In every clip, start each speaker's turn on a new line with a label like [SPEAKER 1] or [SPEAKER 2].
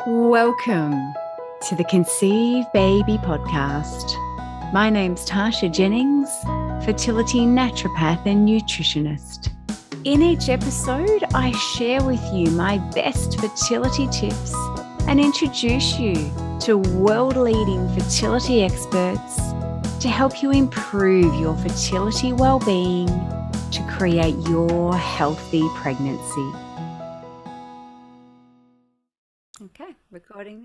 [SPEAKER 1] Welcome to the Conceive Baby podcast. My name's Tasha Jennings, fertility naturopath and nutritionist. In each episode, I share with you my best fertility tips and introduce you to world-leading fertility experts to help you improve your fertility well-being to create your healthy pregnancy. Okay, recording.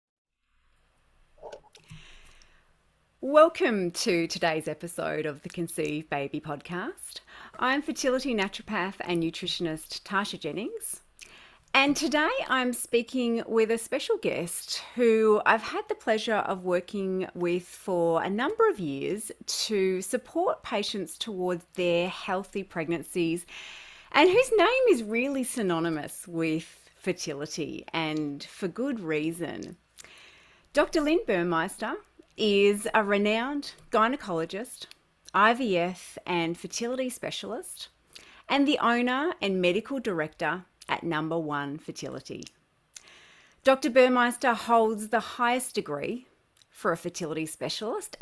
[SPEAKER 1] Welcome to today's episode of the Conceive Baby podcast. I'm fertility naturopath and nutritionist Tasha Jennings. And today I'm speaking with a special guest who I've had the pleasure of working with for a number of years to support patients towards their healthy pregnancies, and whose name is really synonymous with fertility, and for good reason. Dr. Lynn Burmeister is a renowned gynecologist, IVF and fertility specialist, and the owner and medical director at Number One Fertility. Dr. Burmeister holds the highest degree for a fertility specialist, a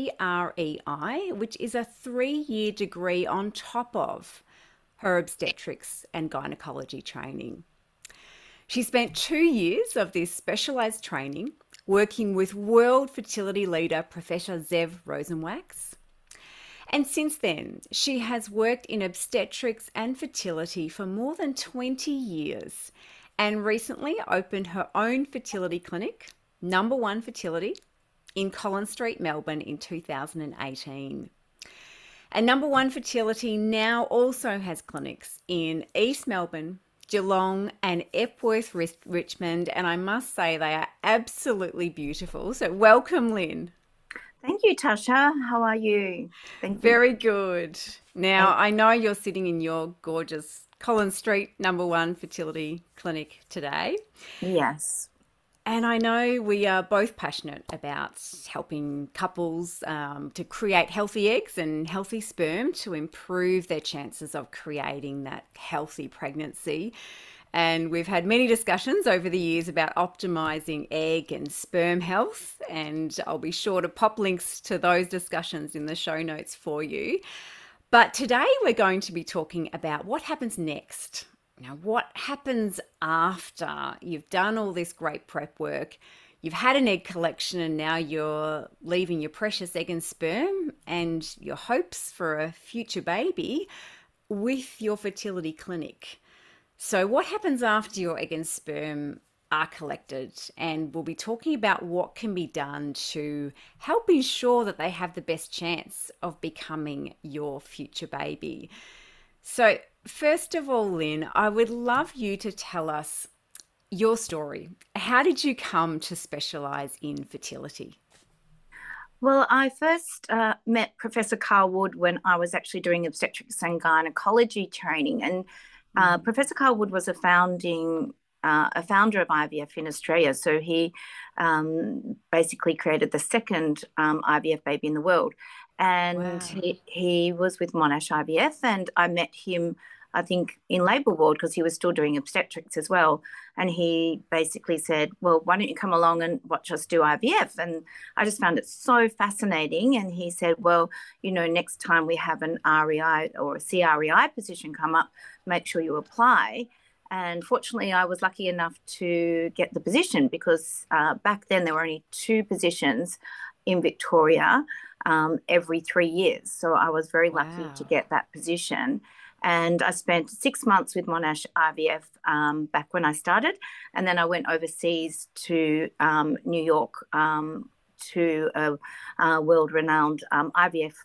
[SPEAKER 1] CREI, which is a 3-year degree on top of her obstetrics and gynecology training. She spent 2 years of this specialised training working with world fertility leader Professor Zev Rosenwachs. And since then, she has worked in obstetrics and fertility for more than 20 years and recently opened her own fertility clinic, Number One Fertility, in Collins Street, Melbourne in 2018. And Number One Fertility now also has clinics in East Melbourne, Geelong and Epworth, Richmond, and I must say they are absolutely beautiful. So welcome, Lynn.
[SPEAKER 2] Thank you, Tasha. How are you?
[SPEAKER 1] Thank you. Very good. Now, I know you're sitting in your gorgeous Collins Street Number One Fertility Clinic today.
[SPEAKER 2] Yes.
[SPEAKER 1] And I know we are both passionate about helping couples to create healthy eggs and healthy sperm to improve their chances of creating that healthy pregnancy. And we've had many discussions over the years about optimizing egg and sperm health. And I'll be sure to pop links to those discussions in the show notes for you. But today we're going to be talking about what happens next. Now, what happens after you've done all this great prep work, you've had an egg collection, and now you're leaving your precious egg and sperm and your hopes for a future baby with your fertility clinic. So what happens after your egg and sperm are collected? And we'll be talking about what can be done to help ensure that they have the best chance of becoming your future baby. So first of all, Lynn, I would love you to tell us your story. How did you come to specialise in fertility?
[SPEAKER 2] Well, I first met Professor Carl Wood when I was actually doing obstetrics and gynecology training. And Professor Carl Wood was a founder of IVF in Australia. So he basically created the second IVF baby in the world. And wow. he was with Monash IVF, and I met him, I think, in labour ward because he was still doing obstetrics as well. And he basically said, well, why don't you come along and watch us do IVF? And I just found it so fascinating. And he said, well, you know, next time we have an REI or a CREI position come up, make sure you apply. And fortunately, I was lucky enough to get the position because back then there were only 2 positions in Victoria every 3 years. So I was very lucky to get that position. And I spent 6 months with Monash IVF back when I started. And then I went overseas to New York to a world-renowned IVF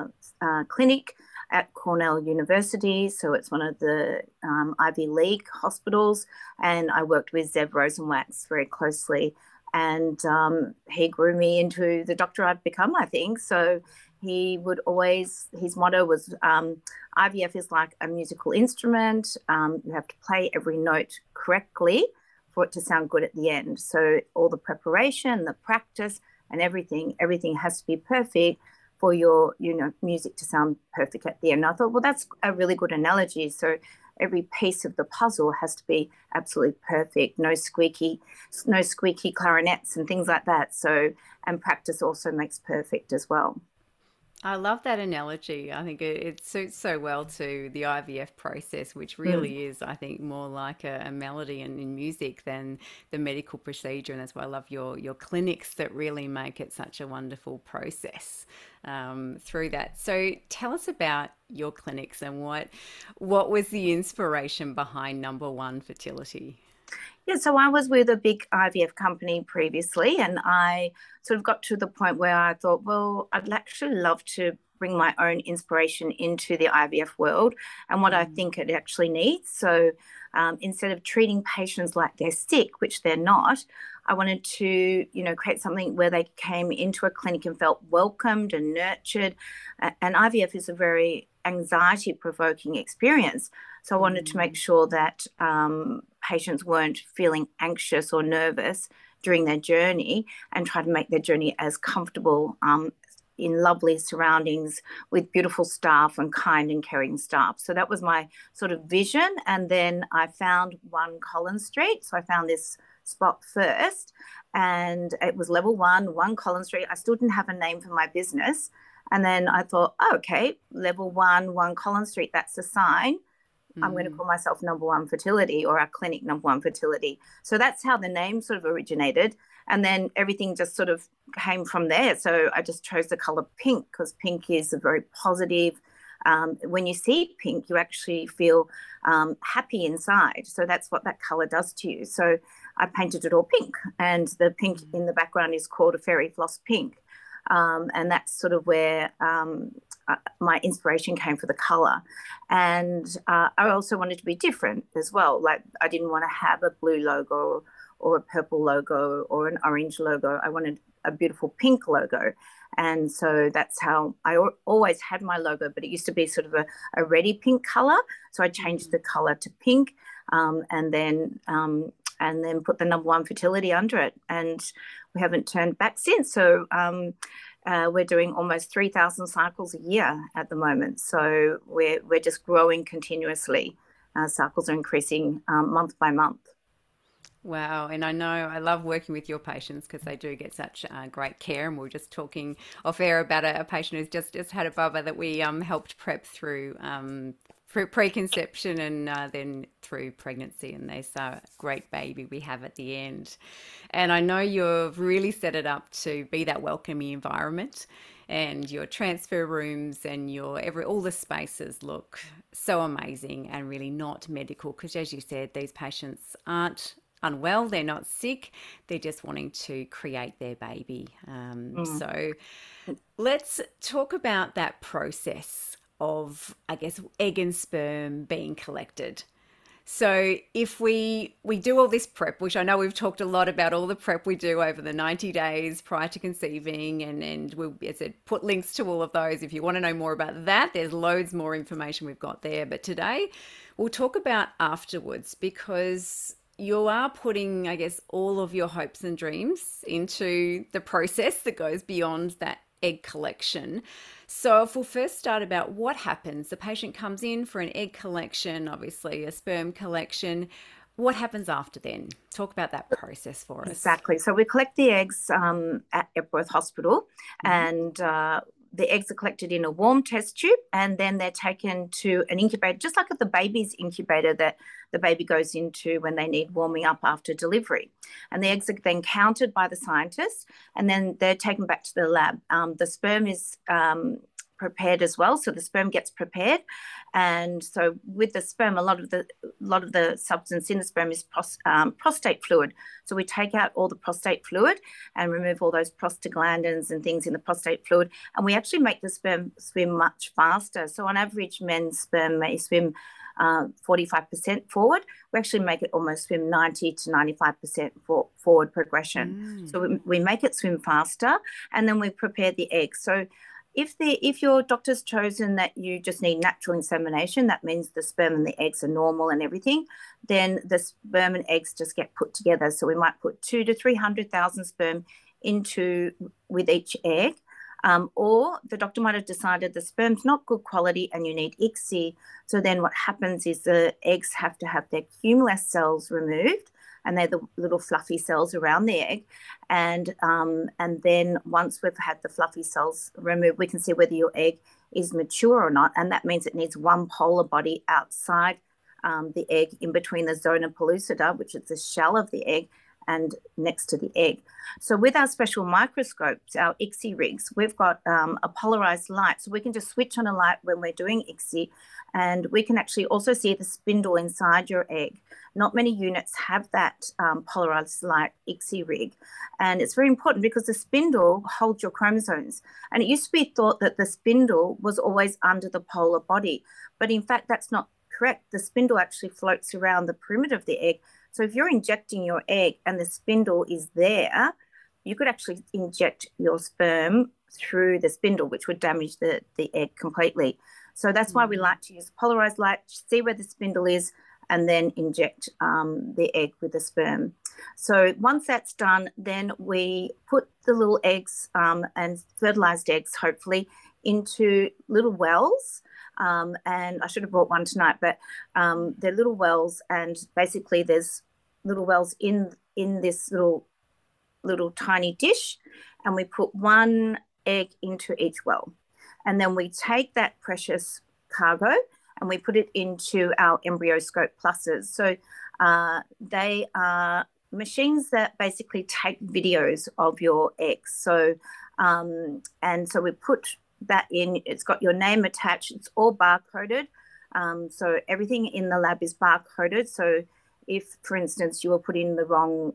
[SPEAKER 2] clinic at Cornell University. So it's one of the Ivy League hospitals. And I worked with Zev Rosenwachs very closely. And he grew me into the doctor I've become, I think. So he would always, his motto was IVF is like a musical instrument. You have to play every note correctly for it to sound good at the end. So all the preparation, the practice and everything has to be perfect for your, music to sound perfect at the end. And I thought, well, that's a really good analogy. So every piece of the puzzle has to be absolutely perfect. No squeaky clarinets and things like that. So, and practice also makes perfect as well.
[SPEAKER 1] I love that analogy. I think it suits so well to the IVF process, which
[SPEAKER 2] Mm.
[SPEAKER 1] really is, I think, more like a melody and in music than the medical procedure. And that's why I love your clinics that really make it such a wonderful process through that. So tell us about your clinics and what was the inspiration behind Number One Fertility?
[SPEAKER 2] Yeah, so I was with a big IVF company previously, and I sort of got to the point where I thought, well, I'd actually love to bring my own inspiration into the IVF world and what I
[SPEAKER 1] Mm.
[SPEAKER 2] think it actually needs. So instead of treating patients like they're sick, which they're not, I wanted to, create something where they came into a clinic and felt welcomed and nurtured. And IVF is a very anxiety provoking experience. So I wanted to make
[SPEAKER 1] Mm.
[SPEAKER 2] sure that patients weren't feeling anxious or nervous during their journey and try to make their journey as comfortable in lovely surroundings with beautiful staff and kind and caring staff. So that was my sort of vision. And then I found 1 Collins Street. So I found this spot first, and it was level 1 Collins Street. I still didn't have a name for my business. And then I thought, oh, okay, level 1 Collins Street, that's a sign. I'm going to
[SPEAKER 1] Mm.
[SPEAKER 2] call myself Number One Fertility, or our clinic Number One Fertility. So that's how the name sort of originated. And then everything just sort of came from there. So I just chose the color pink because pink is a very positive. When you see pink, you actually feel happy inside. So that's what that color does to you. So I painted it all pink, and the pink
[SPEAKER 1] Mm.
[SPEAKER 2] in the background is called a fairy floss pink. And that's sort of where my inspiration came for the color. And I also wanted to be different as well. Like, I didn't want to have a blue logo or a purple logo or an orange logo. I wanted a beautiful pink logo. And so that's how I always had my logo, but it used to be sort of a reddy pink color. So I changed
[SPEAKER 1] Mm.
[SPEAKER 2] the color to pink, and then put the Number One Fertility under it. And we haven't turned back since. So we're doing almost 3,000 cycles a year at the moment. So we're just growing continuously. Cycles are increasing month by month.
[SPEAKER 1] Wow. And I know I love working with your patients because they do get such great care. And we were just talking off air about a patient who's just had a bubba that we helped prep through preconception and then through pregnancy. And they saw a great baby we have at the end. And I know you've really set it up to be that welcoming environment, and your transfer rooms and your all the spaces look so amazing and really not medical because, as you said, these patients aren't unwell, they're not sick, they're just wanting to create their baby.
[SPEAKER 2] Mm.
[SPEAKER 1] So let's talk about that process of, I guess, egg and sperm being collected. So if we do all this prep, which I know we've talked a lot about all the prep we do over the 90 days prior to conceiving, and we'll, as I said, put links to all of those if you want to know more about that. There's loads more information we've got there. But today we'll talk about afterwards because you are putting, I guess, all of your hopes and dreams into the process that goes beyond that egg collection. So if we'll first start about what happens, the patient comes in for an egg collection, obviously a sperm collection. What happens after then? Talk about that process for us.
[SPEAKER 2] Exactly. So we collect the eggs at Epworth Hospital,
[SPEAKER 1] Mm-hmm.
[SPEAKER 2] and the eggs are collected in a warm test tube, and then they're taken to an incubator, just like at the baby's incubator that the baby goes into when they need warming up after delivery. And the eggs are then counted by the scientists, and then they're taken back to the lab. The sperm is prepared as well, so the sperm gets prepared, and so with the sperm, a lot of the substance in the sperm is prostate fluid. So we take out all the prostate fluid and remove all those prostaglandins and things in the prostate fluid, and we actually make the sperm swim much faster. So on average, men's sperm may swim 45% forward. We actually make it almost swim 90 to 95% forward progression.
[SPEAKER 1] Mm.
[SPEAKER 2] So we make it swim faster, and then we prepare the eggs. So if your doctor's chosen that you just need natural insemination, that means the sperm and the eggs are normal and everything, then the sperm and eggs just get put together. So we might put 200,000 to 300,000 sperm with each egg. Or the doctor might have decided the sperm's not good quality and you need ICSI. So then what happens is the eggs have to have their cumulus cells removed, and they're the little fluffy cells around the egg. And then once we've had the fluffy cells removed, we can see whether your egg is mature or not. And that means it needs one polar body outside the egg, in between the zona pellucida, which is the shell of the egg, and next to the egg. So with our special microscopes, our ICSI rigs, we've got a polarized light. So we can just switch on a light when we're doing ICSI, and we can actually also see the spindle inside your egg. Not many units have that polarized light ICSI rig. And it's very important because the spindle holds your chromosomes. And it used to be thought that the spindle was always under the polar body. But in fact, that's not correct. The spindle actually floats around the perimeter of the egg. So if you're injecting your egg and the spindle is there, you could actually inject your sperm through the spindle, which would damage the egg completely. So that's why we like to use polarized light, see where the spindle is, and then inject the egg with the sperm. So once that's done, then we put the little eggs and fertilized eggs, hopefully, into little wells. And I should have brought one tonight, but they're little wells, and basically there's little wells in this little tiny dish, and we put one egg into each well. And then we take that precious cargo and we put it into our EmbryoScope Pluses. So they are machines that basically take videos of your eggs. So and so we put that in. It's got your name attached. It's all barcoded. So everything in the lab is barcoded. So if, for instance, you were putting the wrong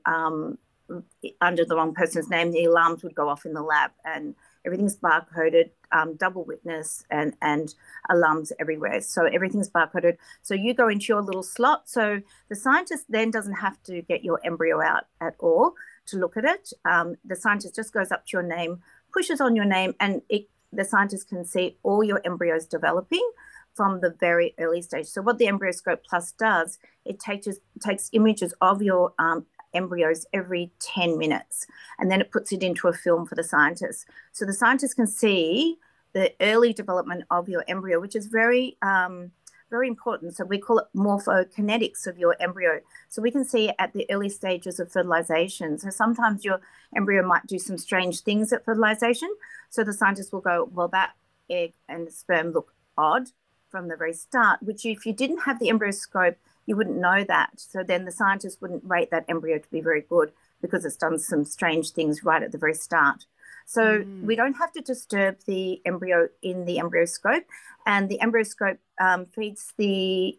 [SPEAKER 2] under the wrong person's name, the alarms would go off in the lab, and everything's barcoded, double witness, and alarms everywhere. So everything's barcoded. So you go into your little slot. So the scientist then doesn't have to get your embryo out at all to look at it. The scientist just goes up to your name, pushes on your name, and the scientist can see all your embryos developing from the very early stage. So what the EmbryoScope Plus does, it takes images of your embryos every 10 minutes, and then it puts it into a film for the scientists. So the scientists can see the early development of your embryo, which is very, very important. So we call it morphokinetics of your embryo. So we can see at the early stages of fertilization. So sometimes your embryo might do some strange things at fertilization. So the scientists will go, well, that egg and sperm look odd from the very start, which if you didn't have the EmbryoScope, you wouldn't know that. So then the scientists wouldn't rate that embryo to be very good because it's done some strange things right at the very start. So we don't have to disturb the embryo in the EmbryoScope, and the EmbryoScope feeds the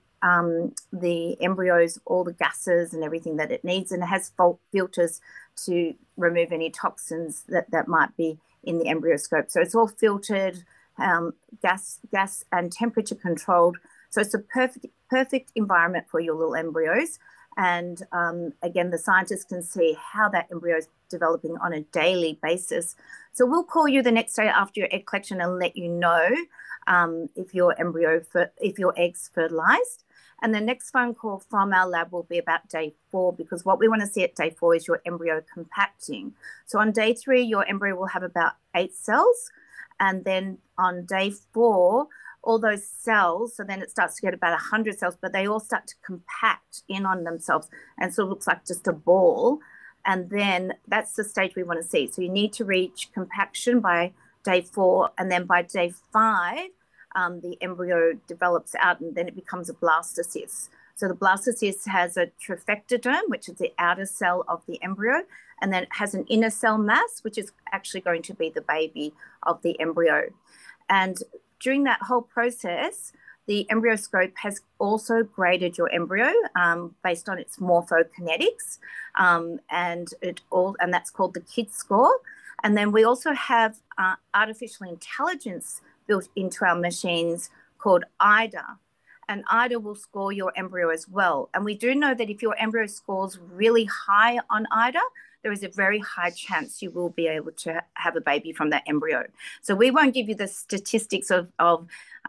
[SPEAKER 2] embryos all the gases and everything that it needs, and it has filters to remove any toxins that might be in the EmbryoScope. So it's all filtered, gas and temperature controlled. So it's a perfect environment for your little embryos. And again, the scientists can see how that embryo is developing on a daily basis. So we'll call you the next day after your egg collection and let you know if your egg's fertilized. And the next phone call from our lab will be about day 4, because what we want to see at day 4 is your embryo compacting. So on day 3, your embryo will have about 8 cells. And then on day 4, all those cells, so then it starts to get about 100 cells, but they all start to compact in on themselves, and so it looks like just a ball. And then that's the stage we want to see. So you need to reach compaction by day 4, and then by day 5, the embryo develops out, and then it becomes a blastocyst. So the blastocyst has a trophectoderm, which is the outer cell of the embryo, and then it has an inner cell mass, which is actually going to be the baby of the embryo. And during that whole process, the EmbryoScope has also graded your embryo based on its morphokinetics, and that's called the KID score. And then we also have artificial intelligence built into our machines called IDA. And IDA will score your embryo as well. And we do know that if your embryo scores really high on IDA, there is a very high chance you will be able to have a baby from that embryo. So we won't give you the statistics of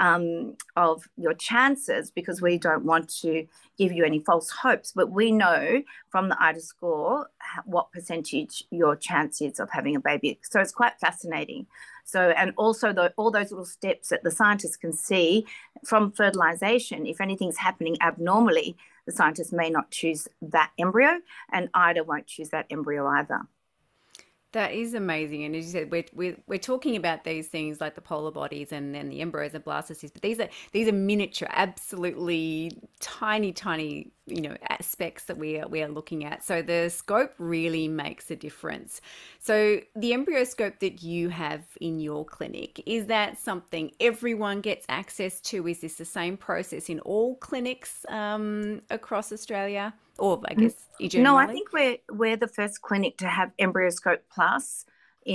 [SPEAKER 2] your chances, because we don't want to give you any false hopes. But we know from the IDA score what percentage your chance is of having a baby. So it's quite fascinating. So, and also all those little steps that the scientists can see from fertilization, if anything's happening abnormally, the scientists may not choose that embryo, and IDA won't choose that embryo either.
[SPEAKER 1] That is amazing. And as you said, we're talking about these things like the polar bodies and then the embryos and blastocysts, but these are miniature, absolutely tiny, aspects that we are looking at. So the scope really makes a difference. So the EmbryoScope that you have in your clinic, is that something everyone gets access to? Is this the same process in all clinics across Australia? Or I guess generally?
[SPEAKER 2] No, I think we're the first clinic to have EmbryoScope Plus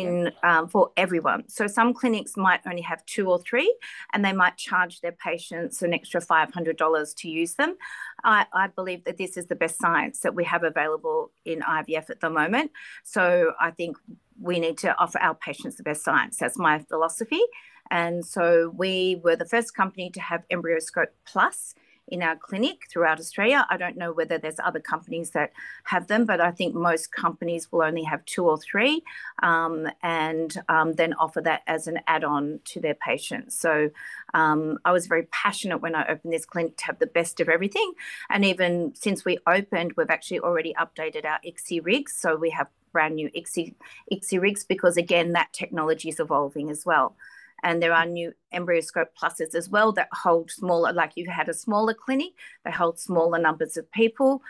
[SPEAKER 2] for everyone. So some clinics might only have 2 or 3, and they might charge their patients an extra $500 to use them. I believe that this is the best science that we have available in IVF at the moment. So I think we need to offer our patients the best science. That's my philosophy. And so we were the first company to have EmbryoScope Plus in our clinic throughout Australia. I don't know whether there's other companies that have them, but I think most companies will only have 2 or 3 and then offer that as an add-on to their patients. So I was very passionate when I opened this clinic to have the best of everything. And even since we opened, we've actually already updated our ICSI rigs. So we have brand new ICSI rigs because, again, that technology is evolving as well. And there are new EmbryoScope Pluses as well that hold smaller, like you had a smaller clinic, they hold smaller numbers of people.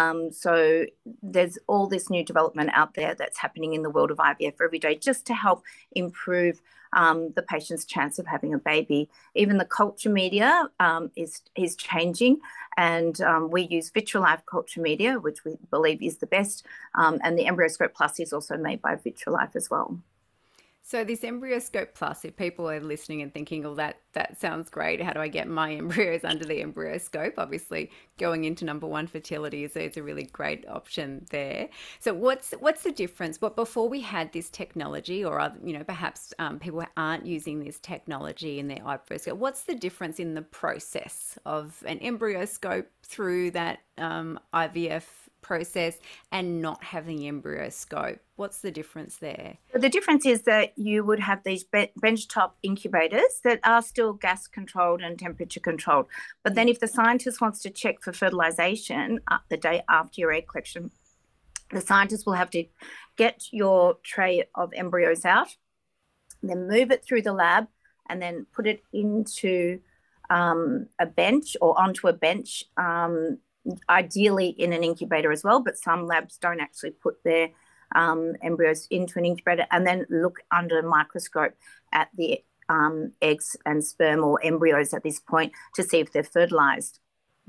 [SPEAKER 2] So there's all this new development out there that's happening in the world of IVF every day just to help improve the patient's chance of having a baby. Even the culture media is changing, and we use Vitrolife culture media, which we believe is the best. And the EmbryoScope Plus is also made by Vitrolife as well.
[SPEAKER 1] So this EmbryoScope Plus, if people are listening and thinking, oh, that sounds great, how do I get my embryos under the EmbryoScope? Obviously, going into number 1 fertility is a really great option there. So what's the difference? But before we had this technology, or other, perhaps people aren't using this technology in their EmbryoScope, what's the difference in the process of an EmbryoScope through that IVF process and not having EmbryoScope? What's the difference there?
[SPEAKER 2] The difference is that you would have these benchtop incubators that are still gas controlled and temperature controlled. But then if the scientist wants to check for fertilization the day after your egg collection, the scientist will have to get your tray of embryos out, then move it through the lab, and then put it into a bench or onto a bench, ideally in an incubator as well, but some labs don't actually put their embryos into an incubator, and then look under a microscope at the eggs and sperm, or embryos at this point, to see if they're fertilized.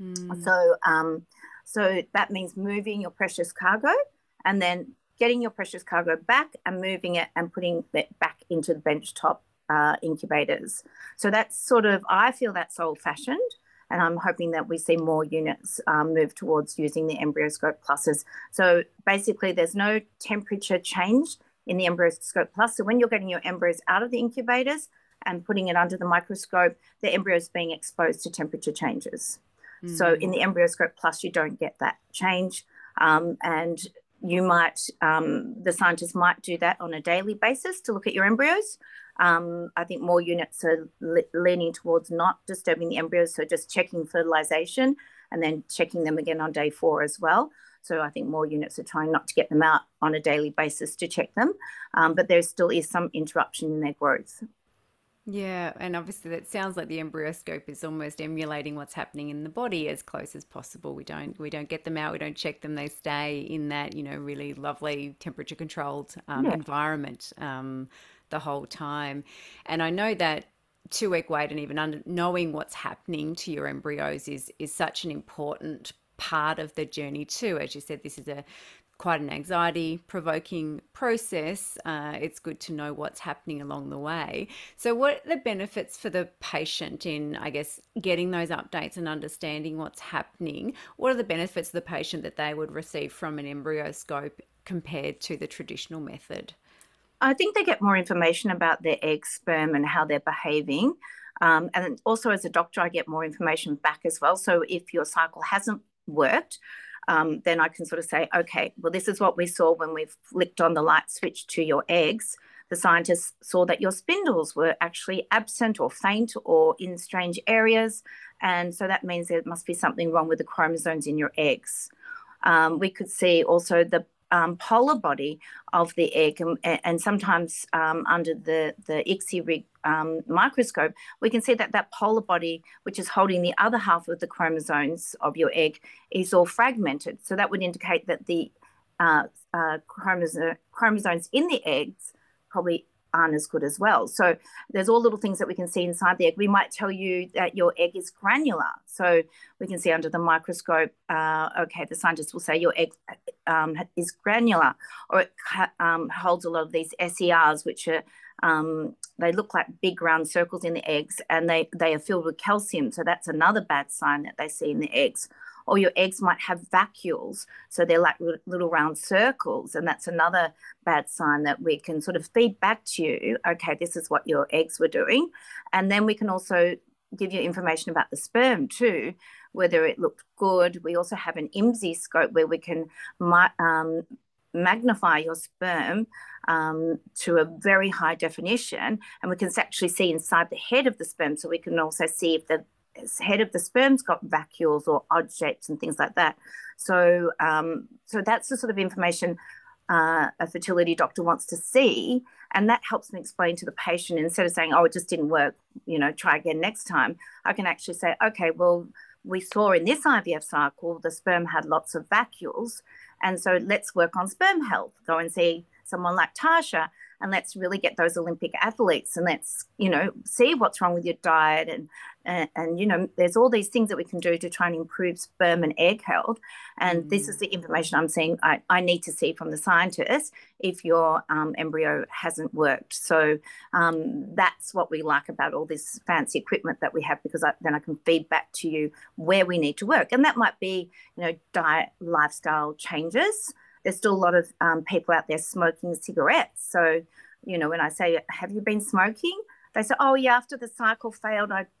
[SPEAKER 2] So that means moving your precious cargo and then getting your precious cargo back and moving it and putting it back into the benchtop incubators. So that's sort of, I feel that's old-fashioned, and I'm hoping that we see more units move towards using the EmbryoScope Pluses. So basically there's no temperature change in the EmbryoScope Plus. So when you're getting your embryos out of the incubators and putting it under the microscope, the embryo is being exposed to temperature changes. So in the EmbryoScope Plus, you don't get that change. And you might, the scientists might do that on a daily basis to look at your embryos. I think more units are leaning towards not disturbing the embryos, so just checking fertilization and then checking them again on day 4 as well. So I think more units are trying not to get them out on a daily basis to check them, but there still is some interruption in their growth.
[SPEAKER 1] Yeah, and obviously that sounds like the EmbryoScope is almost emulating what's happening in the body as close as possible. We don't get them out, we don't check them. They stay in that, really lovely temperature controlled environment the whole time. And I know that 2-week wait and even knowing what's happening to your embryos is such an important part of the journey too. As you said, this is quite an anxiety-provoking process. It's good to know what's happening along the way. So what are the benefits for the patient in, I guess, getting those updates and understanding what's happening? What are the benefits of the patient that they would receive from an EmbryoScope compared to the traditional method?
[SPEAKER 2] I think they get more information about their egg, sperm, and how they're behaving. And also as a doctor, I get more information back as well. So if your cycle hasn't worked, then I can sort of say, okay, well, this is what we saw when we flicked on the light switch to your eggs. The scientists saw that your spindles were actually absent or faint or in strange areas. And so that means there must be something wrong with the chromosomes in your eggs. We could see also the polar body of the egg, and sometimes under the ICSI microscope, we can see that that polar body, which is holding the other half of the chromosomes of your egg, is all fragmented. So that would indicate that the chromosomes in the eggs probably aren't as good as well. So there's all little things that we can see inside the egg. We might tell you that your egg is granular. So we can see under the microscope, okay, the scientists will say your egg is granular, or it holds a lot of these SERs, which are, they look like big round circles in the eggs, and they are filled with calcium. So that's another bad sign that they see in the eggs. Or your eggs might have vacuoles. So they're like little round circles. And that's another bad sign that we can sort of feed back to you. Okay, this is what your eggs were doing. And then we can also give you information about the sperm too, whether it looked good. We also have an IMSI scope where we can magnify your sperm to a very high definition. And we can actually see inside the head of the sperm. So we can also see if the head of the sperm's got vacuoles or odd shapes and things like that. So so that's the sort of information a fertility doctor wants to see, and that helps me explain to the patient, instead of saying, oh, it just didn't work, try again next time. I can actually say, okay, well, we saw in this IVF cycle the sperm had lots of vacuoles, and so let's work on sperm health. Go and see someone like Tasha, and let's really get those Olympic athletes, and let's see what's wrong with your diet, and there's all these things that we can do to try and improve sperm and egg health. And this is the information I'm saying I need to see from the scientists if your embryo hasn't worked. So that's what we like about all this fancy equipment that we have, because then I can feed back to you where we need to work. And that might be diet, lifestyle changes. There's still a lot of people out there smoking cigarettes. So, when I say, have you been smoking? They say, oh, yeah, after the cycle failed, I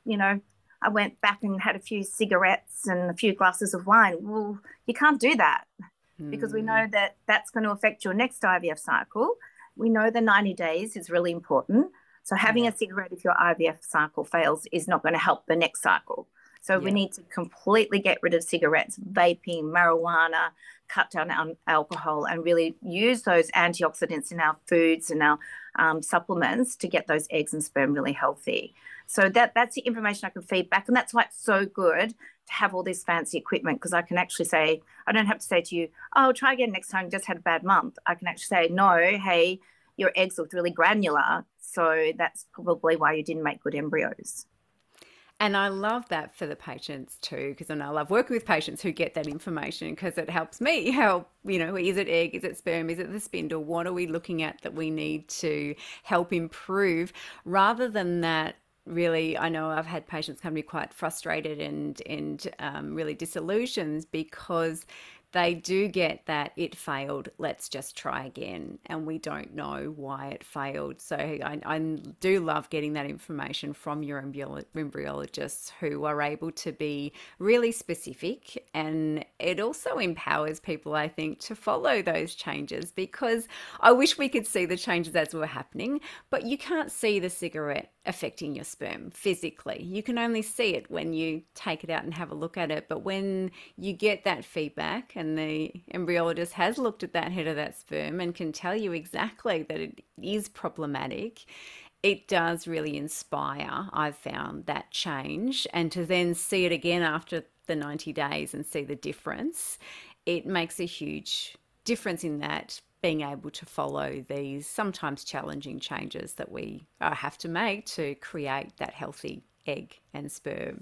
[SPEAKER 2] went back and had a few cigarettes and a few glasses of wine. Well, you can't do that because we know that that's going to affect your next IVF cycle. We know the 90 days is really important. So having a cigarette if your IVF cycle fails is not going to help the next cycle. So we need to completely get rid of cigarettes, vaping, marijuana, cut down on alcohol, and really use those antioxidants in our foods and our supplements to get those eggs and sperm really healthy. So that's the information I can feed back. And that's why it's so good to have all this fancy equipment, because I can actually say, I don't have to say to you, oh, try again next time, you just had a bad month. I can actually say, no, hey, your eggs looked really granular. So that's probably why you didn't make good embryos.
[SPEAKER 1] And I love that for the patients too, because I love working with patients who get that information, because it helps me help, is it egg, is it sperm, is it the spindle? What are we looking at that we need to help improve? Rather than that, really, I know I've had patients come to me quite frustrated and really disillusioned, because they do get that it failed, let's just try again, and we don't know why it failed. So I do love getting that information from your embryologists, who are able to be really specific, and it also empowers people, I think, to follow those changes, because I wish we could see the changes as were happening, but you can't see the cigarette affecting your sperm physically. You can only see it when you take it out and have a look at it. But when you get that feedback, and the embryologist has looked at that head of that sperm and can tell you exactly that it is problematic, it does really inspire, I've found, that change. And to then see it again after the 90 days and see the difference, it makes a huge difference in that, being able to follow these sometimes challenging changes that we have to make to create that healthy egg and sperm.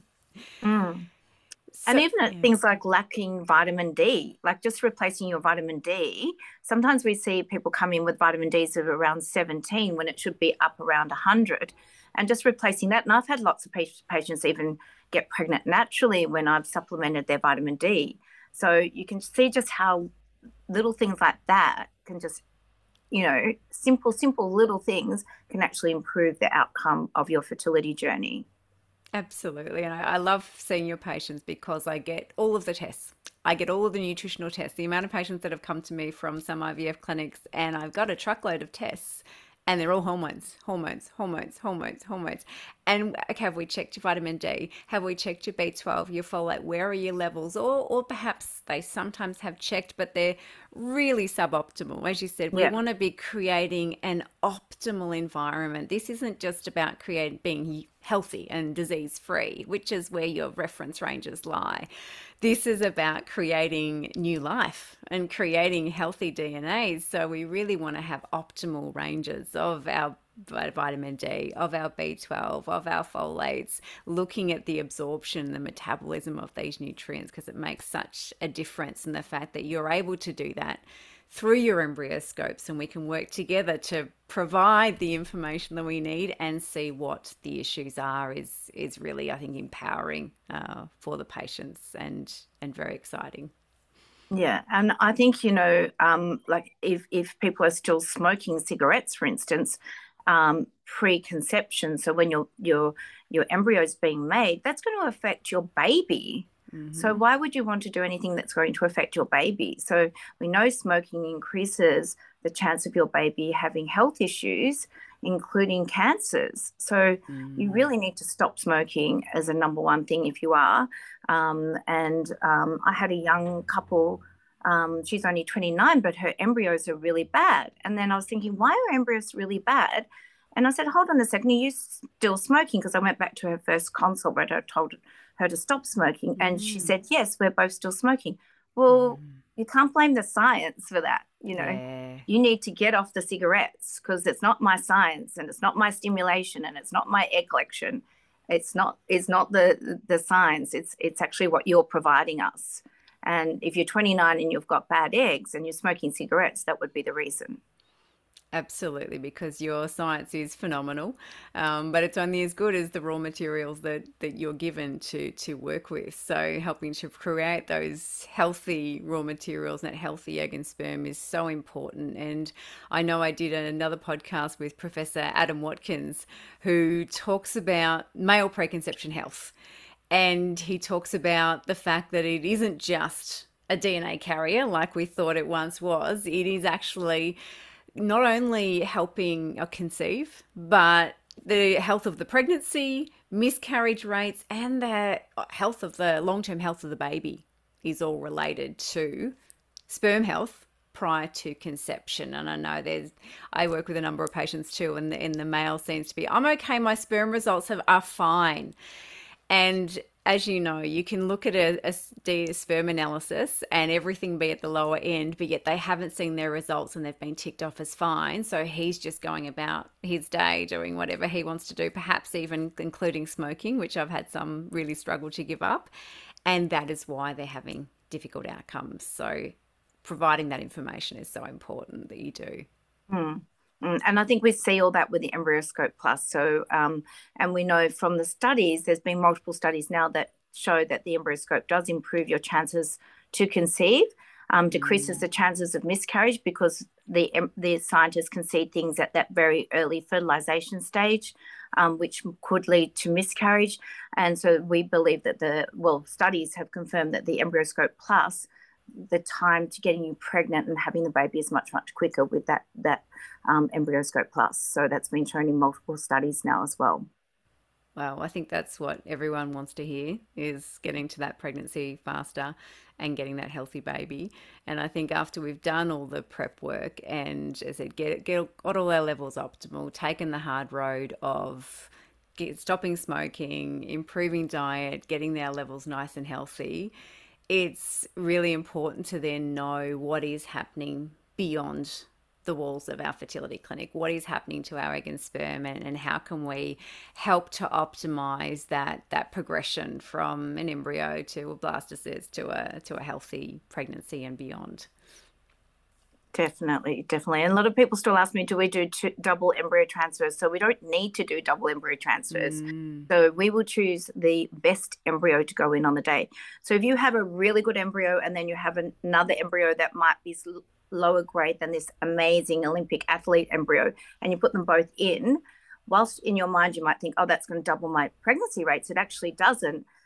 [SPEAKER 1] So,
[SPEAKER 2] and even things like lacking vitamin D, like just replacing your vitamin D. Sometimes we see people come in with vitamin Ds of around 17 when it should be up around 100, and just replacing that. And I've had lots of patients even get pregnant naturally when I've supplemented their vitamin D. So you can see just how little things like that can just, simple little things can actually improve the outcome of your fertility journey.
[SPEAKER 1] Absolutely. And I love seeing your patients, because I get all of the tests I get all of the nutritional tests. The amount of patients that have come to me from some IVF clinics, and I've got a truckload of tests, and they're all hormones, hormones, hormones, hormones, hormones. And okay, have we checked your vitamin D? Have we checked your B12, your folate? Where are your levels? Or perhaps they sometimes have checked, but they're really suboptimal. As you said, we want to be creating an optimal environment. This isn't just about being healthy and disease free, which is where your reference ranges lie. This is about creating new life and creating healthy DNAs. So we really want to have optimal ranges of our vitamin D, of our B12, of our folates, looking at the absorption, the metabolism of these nutrients, because it makes such a difference in the fact that you're able to do that through your embryoscopes, and we can work together to provide the information that we need and see what the issues are is really, I think, empowering for the patients and very exciting.
[SPEAKER 2] Yeah, and I think, like if people are still smoking cigarettes, for instance, preconception, so when your embryo is being made, that's going to affect your baby. So why would you want to do anything that's going to affect your baby? So we know smoking increases the chance of your baby having health issues, including cancers. So you really need to stop smoking as a number one thing if you are. I had a young couple. She's only 29, but her embryos are really bad. And then I was thinking, why are embryos really bad? And I said, hold on a second, are you still smoking? Because I went back to her first consult where I told her to stop smoking. And she said, yes, we're both still smoking. Well, you can't blame the science for that. You need to get off the cigarettes, because it's not my science, and it's not my stimulation, and it's not my egg collection. It's not the science. It's actually what you're providing us. And if you're 29 and you've got bad eggs and you're smoking cigarettes, that would be the reason.
[SPEAKER 1] Absolutely, because your science is phenomenal, but it's only as good as the raw materials that you're given to work with. So helping to create those healthy raw materials and that healthy egg and sperm is so important. And I know I did another podcast with Professor Adam Watkins, who talks about male preconception health. And he talks about the fact that it isn't just a DNA carrier like we thought it once was. It is actually not only helping conceive, but the health of the pregnancy, miscarriage rates, and the health of the long-term health of the baby is all related to sperm health prior to conception. And I know I work with a number of patients too, and the male seems to be, I'm okay, my sperm results are fine. And as you know, you can look at a sperm analysis and everything be at the lower end, but yet they haven't seen their results and they've been ticked off as fine. So he's just going about his day doing whatever he wants to do, perhaps even including smoking, which I've had some really struggle to give up. And that is why they're having difficult outcomes. So providing that information is so important that you do.
[SPEAKER 2] And I think we see all that with the EmbryoScope Plus. So, and we know from the studies, there's been multiple studies now that show that the EmbryoScope does improve your chances to conceive, decreases the chances of miscarriage, because the scientists can see things at that very early fertilization stage, which could lead to miscarriage. And so we believe that studies have confirmed that the EmbryoScope Plus, the time to getting you pregnant and having the baby is much, much quicker with that EmbryoScope Plus. So that's been shown in multiple studies now as well.
[SPEAKER 1] Well, I think that's what everyone wants to hear, is getting to that pregnancy faster and getting that healthy baby. And I think after we've done all the prep work and, as I said, got all our levels optimal, taken the hard road of stopping smoking, improving diet, getting our levels nice and healthy, it's really important to then know what is happening beyond the walls of our fertility clinic, what is happening to our egg and sperm, and how can we help to optimize that progression from an embryo to a blastocyst to a healthy pregnancy and beyond.
[SPEAKER 2] Definitely. And a lot of people still ask me, do we do double embryo transfers? So we don't need to do double embryo transfers. So we will choose the best embryo to go in on the day. So if you have a really good embryo and then you have another embryo that might be lower grade than this amazing Olympic athlete embryo, and you put them both in, whilst in your mind you might think, oh, that's going to double my pregnancy rates, it actually doesn't.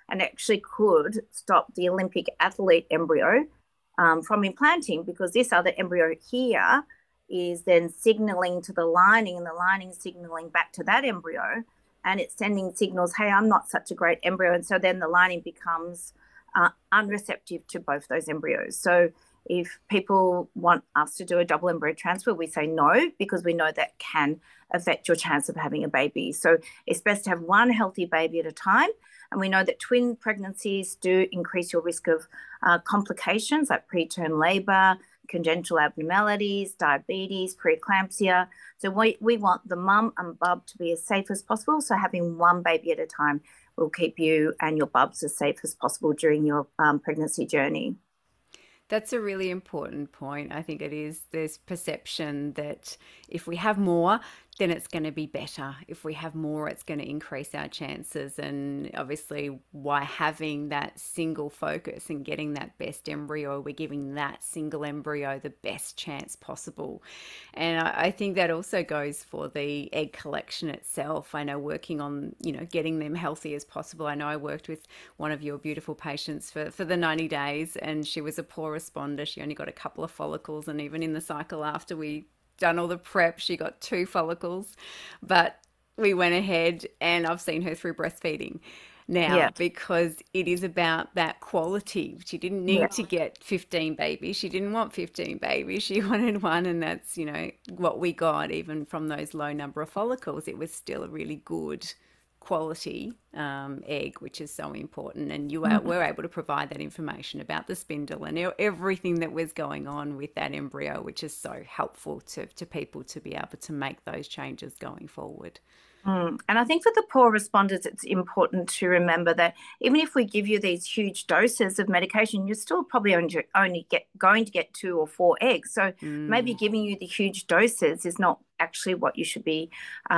[SPEAKER 2] and actually could stop the Olympic athlete embryo from implanting, because this other embryo here is then signaling to the lining, and the lining signaling back to that embryo, and it's sending signals, hey, I'm not such a great embryo. And so then the lining becomes unreceptive to both those embryos. So if people want us to do a double embryo transfer, we say no, because we know that can affect your chance of having a baby. So it's best to have one healthy baby at a time. And we know that twin pregnancies do increase your risk of complications like preterm labor, congenital abnormalities, diabetes, preeclampsia. So we want the mum and bub to be as safe as possible. So having one baby at a time will keep you and your bubs as safe as possible during your pregnancy journey.
[SPEAKER 1] That's a really important point. I think it is. There's perception that if we have more, then it's going to be better. If we have more, it's going to increase our chances. And obviously, why having that single focus and getting that best embryo, we're giving that single embryo the best chance possible. And I think that also goes for the egg collection itself. I know working on, getting them healthy as possible. I know I worked with one of your beautiful patients for the 90 days, and she was a poor responder. She only got a couple of follicles, and even in the cycle after we done all the prep, she got 2 follicles. But we went ahead, and I've seen her through breastfeeding now, because it is about that quality. She didn't need to get 15 babies. She didn't want 15 babies. She wanted one, and that's, what we got. Even from those low number of follicles, it was still a really good quality egg, which is so important. And were able to provide that information about the spindle and everything that was going on with that embryo, which is so helpful to people to be able to make those changes going forward.
[SPEAKER 2] And I think for the poor responders, it's important to remember that even if we give you these huge doses of medication, you're still probably only going to get 2 or 4 eggs. So maybe giving you the huge doses is not actually what you should be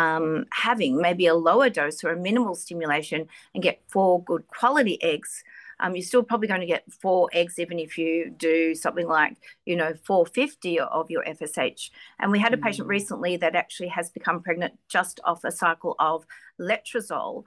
[SPEAKER 2] having. Maybe a lower dose or a minimal stimulation and get 4 good quality eggs. You're still probably going to get 4 eggs, even if you do something like, 450 of your FSH. And we had a patient recently that actually has become pregnant just off a cycle of letrozole.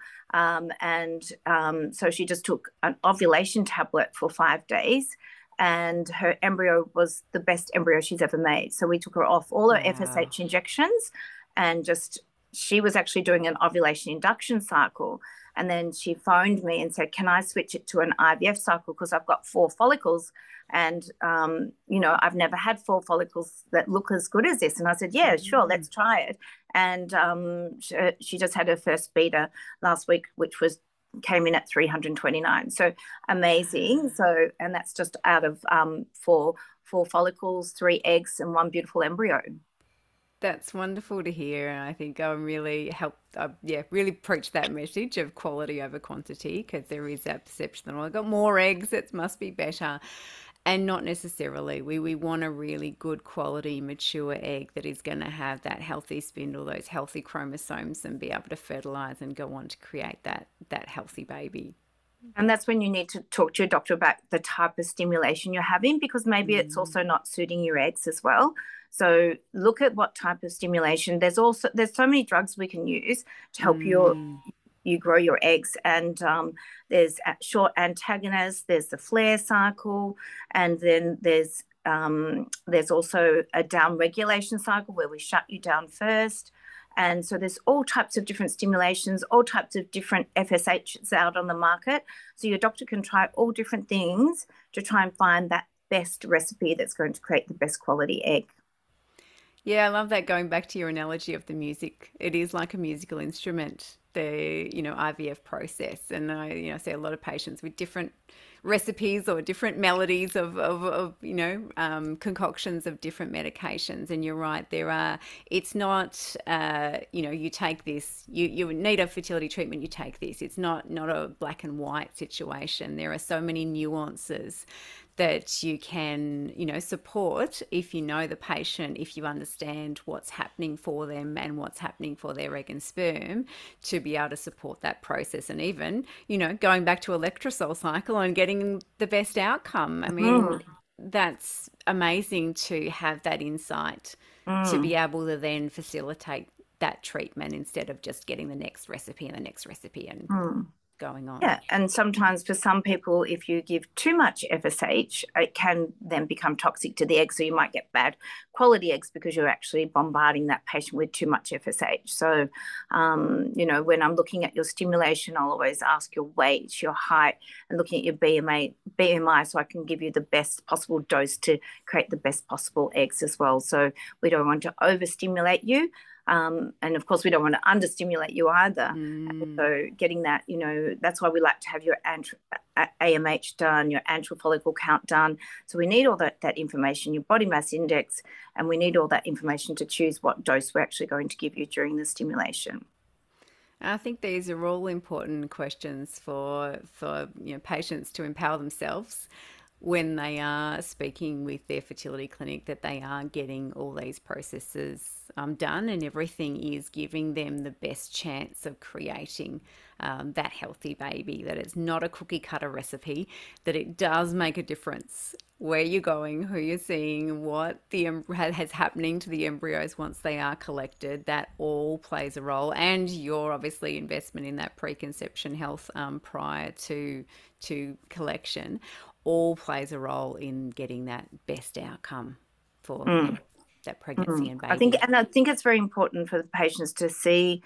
[SPEAKER 2] So she just took an ovulation tablet for 5 days, and her embryo was the best embryo she's ever made. So we took her off all her FSH injections, and she was actually doing an ovulation induction cycle. And then she phoned me and said, can I switch it to an IVF cycle? Because I've got 4 follicles, and, I've never had 4 follicles that look as good as this. And I said, yeah, sure, let's try it. And she just had her first beta last week, which came in at 329. So amazing. So, and that's just out of 4 follicles, 3 eggs, and 1 beautiful embryo.
[SPEAKER 1] That's wonderful to hear, and I think I'm really really preach that message of quality over quantity, because there is that perception that, I got more eggs, it must be better, and not necessarily. We want a really good quality mature egg that is going to have that healthy spindle, those healthy chromosomes, and be able to fertilize and go on to create that healthy baby.
[SPEAKER 2] And that's when you need to talk to your doctor about the type of stimulation you're having, because maybe it's also not suiting your eggs as well. So look at what type of stimulation. There's so many drugs we can use to help you grow your eggs. And there's short antagonists, there's the flare cycle, and then there's also a down regulation cycle where we shut you down first. And so there's all types of different stimulations, all types of different FSHs out on the market. So your doctor can try all different things to try and find that best recipe that's going to create the best quality egg.
[SPEAKER 1] Yeah, I love that. Going back to your analogy of the music, it is like a musical instrument, the IVF process. And I see a lot of patients with different recipes or different melodies of concoctions of different medications. And you're right, it's not you take this, you need a fertility treatment, you take this. It's not a black and white situation. There are so many nuances that you can, support if you know the patient, if you understand what's happening for them and what's happening for their egg and sperm, to be able to support that process. And even, going back to a letrozole cycle and getting the best outcome. I mean, that's amazing to have that insight to be able to then facilitate that treatment instead of just getting the next recipe and the next recipe and going on.
[SPEAKER 2] Yeah, and sometimes for some people, if you give too much FSH, it can then become toxic to the egg. So you might get bad quality eggs because you're actually bombarding that patient with too much FSH. So, when I'm looking at your stimulation, I'll always ask your weight, your height, and looking at your BMI, so I can give you the best possible dose to create the best possible eggs as well. So we don't want to overstimulate you. And of course, we don't want to understimulate you either. So getting that, that's why we like to have your AMH done, your antral follicle count done. So we need all that information, your body mass index, and we need all that information to choose what dose we're actually going to give you during the stimulation.
[SPEAKER 1] I think these are all important questions for patients to empower themselves when they are speaking with their fertility clinic, that they are getting all these processes done, and everything is giving them the best chance of creating that healthy baby, that it's not a cookie cutter recipe, that it does make a difference where you're going, who you're seeing, what has happening to the embryos once they are collected. That all plays a role, and your obviously investment in that preconception health prior to collection all plays a role in getting that best outcome for that pregnancy and baby.
[SPEAKER 2] I think it's very important for the patients to see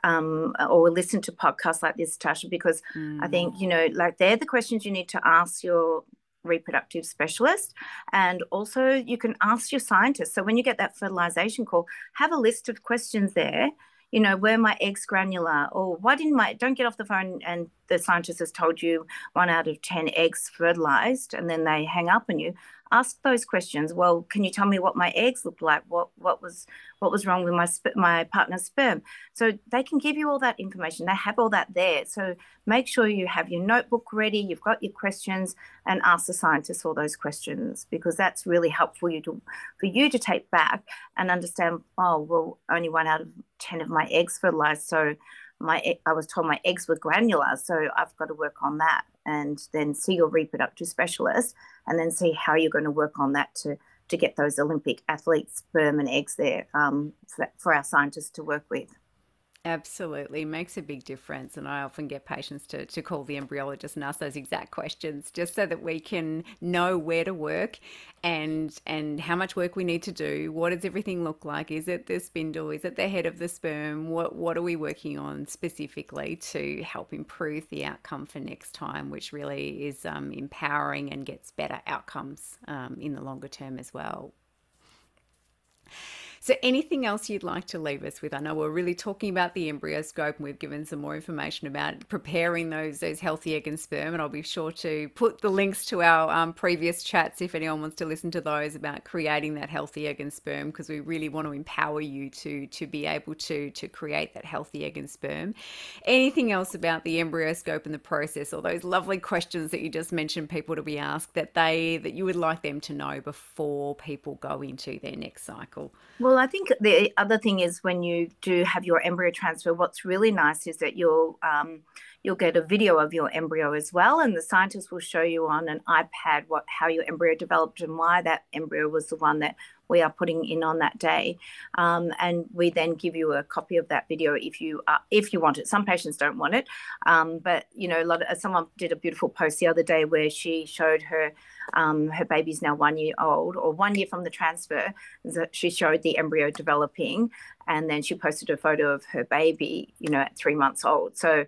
[SPEAKER 2] or listen to podcasts like this, Tasha, because I think, they're the questions you need to ask your reproductive specialist, and also you can ask your scientist. So when you get that fertilization call, have a list of questions there. Were my eggs granular? Or why don't get off the phone and the scientist has told you 1 out of 10 eggs fertilized, and then they hang up on you. Ask those questions. Well, can you tell me what my eggs looked like? What was wrong with my partner's sperm? So they can give you all that information. They have all that there. So make sure you have your notebook ready, you've got your questions, and ask the scientist all those questions, because that's really helpful for you to take back and understand, only 1 out of 10 of my eggs fertilized. So I was told my eggs were granular, so I've got to work on that, and then see your reproductive specialist, and then see how you're going to work on that to get those Olympic athletes' sperm and eggs there for our scientists to work with.
[SPEAKER 1] Absolutely, makes a big difference. And I often get patients to call the embryologist and ask those exact questions, just so that we can know where to work and how much work we need to do. What does everything look like? Is it the spindle? Is it the head of the sperm? What are we working on specifically to help improve the outcome for next time, which really is empowering and gets better outcomes in the longer term as well. So anything else you'd like to leave us with? I know we're really talking about the EmbryoScope, and we've given some more information about preparing those healthy egg and sperm, and I'll be sure to put the links to our previous chats if anyone wants to listen to those about creating that healthy egg and sperm, because we really want to empower you to be able to create that healthy egg and sperm. Anything else about the EmbryoScope and the process, or those lovely questions that you just mentioned people to be asked that you would like them to know before people go into their next cycle?
[SPEAKER 2] Well, I think the other thing is, when you do have your embryo transfer, what's really nice is that you'll get a video of your embryo as well, and the scientist will show you on an iPad how your embryo developed and why that embryo was the one that we are putting in on that day, and we then give you a copy of that video if you want it. Some patients don't want it, but someone did a beautiful post the other day where she showed her baby's now 1 year old, or 1 year from the transfer. She showed the embryo developing, and then she posted a photo of her baby, at 3 months old. So,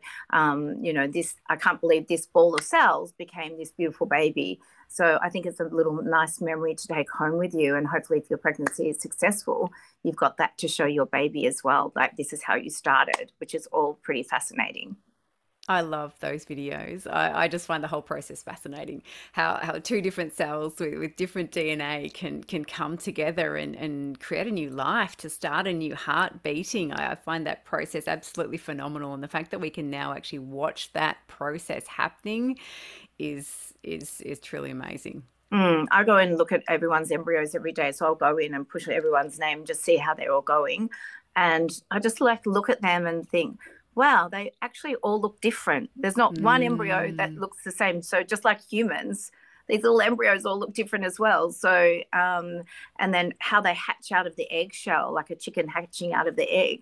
[SPEAKER 2] I can't believe this ball of cells became this beautiful baby. So I think it's a little nice memory to take home with you. And hopefully if your pregnancy is successful, you've got that to show your baby as well. Like, this is how you started, which is all pretty fascinating.
[SPEAKER 1] I love those videos. I just find the whole process fascinating. How two different cells with different DNA can come together and create a new life, to start a new heart beating. I find that process absolutely phenomenal. And the fact that we can now actually watch that process happening is truly amazing.
[SPEAKER 2] I go and look at everyone's embryos every day. So I'll go in and push everyone's name, just see how they're all going. And I just like to look at them and think, wow, they actually all look different. There's not one embryo that looks the same. So just like humans, these little embryos all look different as well. So, and then how they hatch out of the eggshell, like a chicken hatching out of the egg.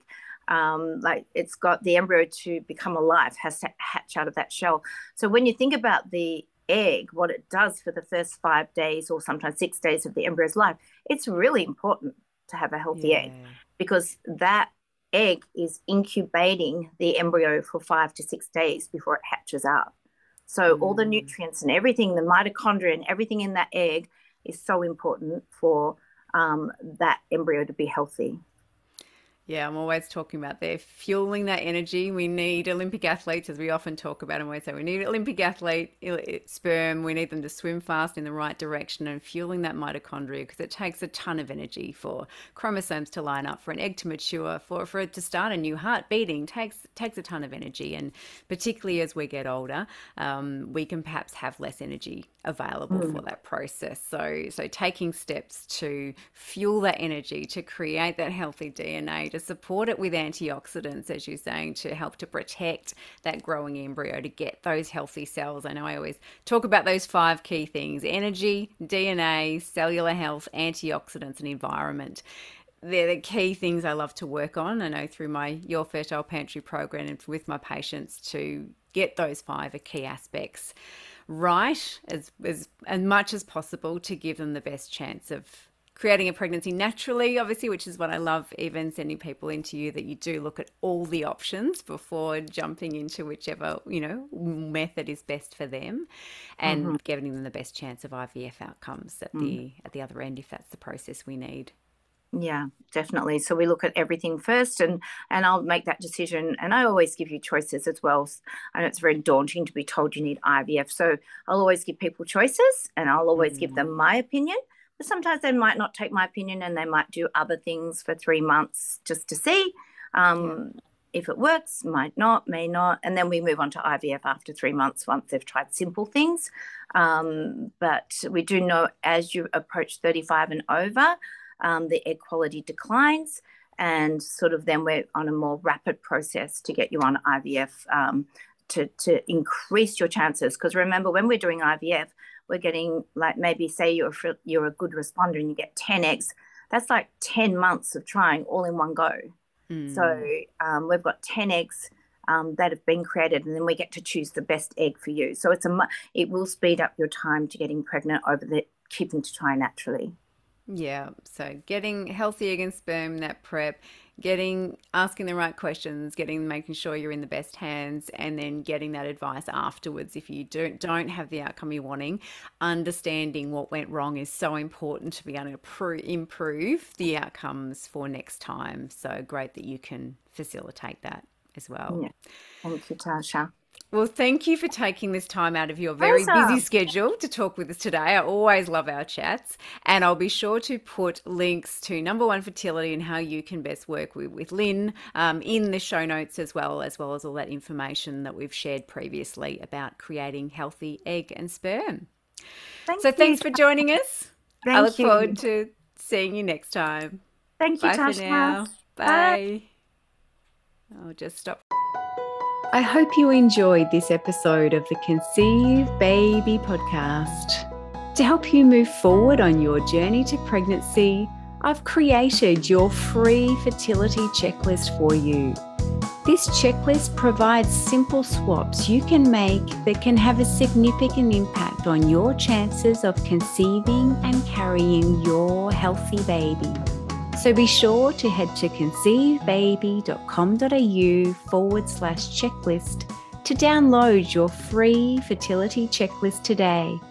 [SPEAKER 2] like it's got the embryo to become alive, has to hatch out of that shell. So when you think about the egg, what it does for the first 5 days or sometimes 6 days of the embryo's life, it's really important to have a healthy egg, because that egg is incubating the embryo for 5 to 6 days before it hatches out. So all the nutrients and everything, the mitochondria and everything in that egg is so important for that embryo to be healthy.
[SPEAKER 1] Yeah, I'm always talking about they're fueling that energy. We need Olympic athletes, as we often talk about, and we say we need Olympic athlete sperm. We need them to swim fast in the right direction and fueling that mitochondria, because it takes a ton of energy for chromosomes to line up, for an egg to mature, for it to start a new heart beating. Takes a ton of energy, and particularly as we get older, we can perhaps have less energy available for that process. So taking steps to fuel that energy, to create that healthy DNA, to support it with antioxidants, as you're saying, to help to protect that growing embryo, to get those healthy cells. I know I always talk about those 5 key things: energy, DNA, cellular health, antioxidants, and environment. They're the key things I love to work on. I know through my Your Fertile Pantry program and with my patients, to get those 5 key aspects right as much as possible, to give them the best chance of creating a pregnancy naturally, obviously, which is what I love even sending people into you, that you do look at all the options before jumping into whichever, method is best for them, and giving them the best chance of IVF outcomes at the other end, if that's the process we need.
[SPEAKER 2] Yeah, definitely. So we look at everything first, and I'll make that decision. And I always give you choices as well. I know it's very daunting to be told you need IVF. So I'll always give people choices, and I'll always give them my opinion. But sometimes they might not take my opinion, and they might do other things for 3 months just to see if it works, might not, may not. And then we move on to IVF after 3 months once they've tried simple things. But we do know as you approach 35 and over, the egg quality declines, and sort of then we're on a more rapid process to get you on IVF to increase your chances. Because remember, when we're doing IVF, we're getting, like, maybe say you're a good responder and you get 10 eggs. That's like 10 months of trying all in one go. So we've got 10 eggs that have been created, and then we get to choose the best egg for you. So it will speed up your time to getting pregnant over keeping to try naturally.
[SPEAKER 1] Yeah, so getting healthy egg and sperm, that prep, asking the right questions, making sure you're in the best hands, and then getting that advice afterwards if you don't have the outcome you're wanting. Understanding what went wrong is so important to be able to improve the outcomes for next time. So great that you can facilitate that as well.
[SPEAKER 2] Yeah. Thank you, Tasha.
[SPEAKER 1] Well, thank you for taking this time out of your very busy schedule to talk with us today. I always love our chats, and I'll be sure to put links to Number One Fertility and how you can best work with Lynn in the show notes, as well as all that information that we've shared previously about creating healthy egg and sperm. Thanks for joining us. I look forward to seeing you next time.
[SPEAKER 2] Thank you,
[SPEAKER 1] Bye
[SPEAKER 2] Tasha.
[SPEAKER 1] For now. Bye. I'll just stop. I hope you enjoyed this episode of the Conceive Baby podcast. To help you move forward on your journey to pregnancy, I've created your free fertility checklist for you. This checklist provides simple swaps you can make that can have a significant impact on your chances of conceiving and carrying your healthy baby. So be sure to head to conceivebaby.com.au/checklist to download your free fertility checklist today.